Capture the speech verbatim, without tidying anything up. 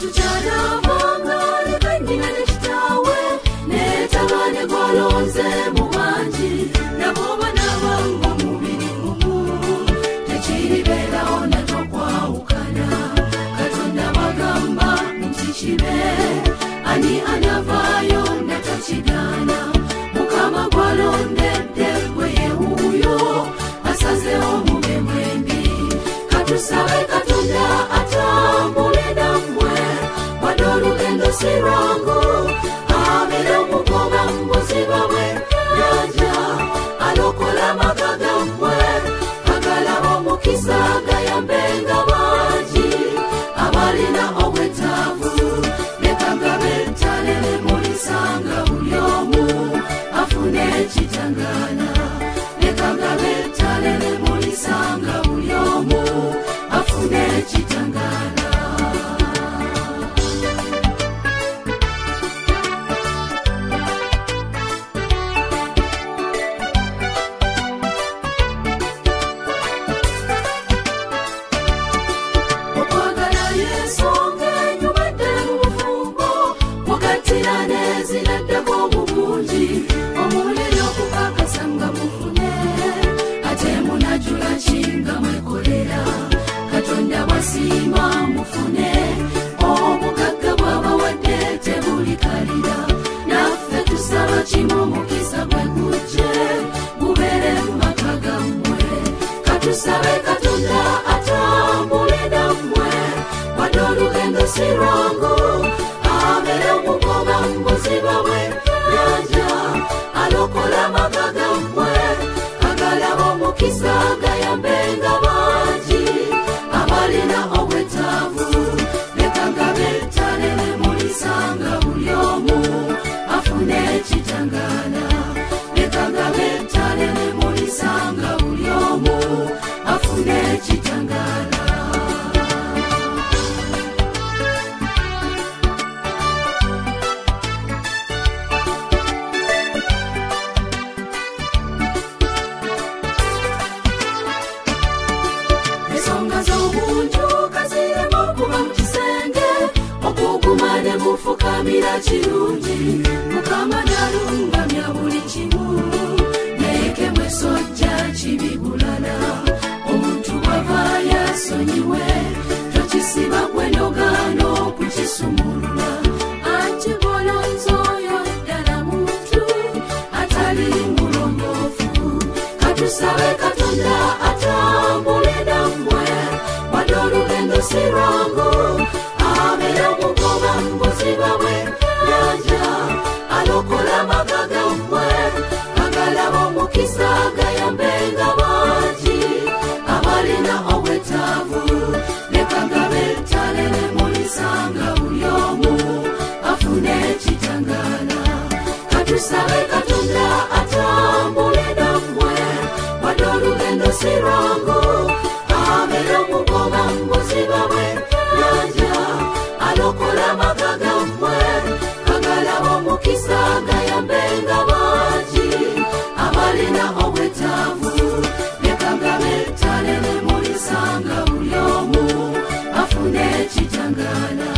tukyalabanga leka nnyina ne kitaawe neetabane gwalonze mu bangi nabo banabanga mubiri gumu tekiribeerawo natokwawukana Katonda bagamba nti kibe ani anavaayo natokigaana Mukama gwalondedde gwe yewuuyo asazeewo mube mwembi katusabe Katonda atambule nammwe wadde olugendo si lwangu abeera omugoba mu buziba bw'ennyanja alokola amaka gammwe agalaba omukisa gayambenga bangi abalina obwetaavu leka gabe ettale limulisanga buli omu afune ekitangaala leka gabe ettale limulisanga buli omu afune ekitangaala okwagala Yesu ng'enyumadde mu bufumbo mugattira n'eziraddeko mu bungi omuliri okukakasa nga mufune ate munajula ki nga mwekolera Katonda bwasiima mufune obugagga bw'abawadde tebulikalira naffe tusaba kimu omukisa gwe gujje gubeere mu maka gammwe katusabe Katonda atambule nammwe wadde olugendo si lwangu abeere omugoba mu buziba bw'ennyanja alokola amaka gammwe agalaba omukisa gayambenga bangi abalina obwetaavu leka gabe ettale limulisanga buli omu afune ekitangaala leka gabe ettale limulisanga buli omu afune ekitangaala ensonga z'obuntu kaziremu okuba mu kisenge okuguma ne mufukamira kirungi Mukama nalungamya buli kimu neeke mwesojja kibi bulala omuntu bw'avaayo asonyiwe tokisiba kw'endagaano okukisumulula anti bw'olonze oyo ddala muntu atali mulongoofu katusabe Katonda atambule nammwe wadde olugendo si lwangu abeera omugoba mu buziba bw'ennyanja alokola amaka gammwe agalaba omukisa gayambenga bangi abalina obwetaavu leka gabe ettale limulisanga buli omu afune ekitangaala katusabe Katonda atambule nammwe wadde olugendo si lwangu abeera omugoba mu buziba bw'ennyanja alokola amaka gammwe agalaba omukisa gayambenga bangi abalina obwetaavu leka gabe ettale limulisanga buli omu afune ekitangaala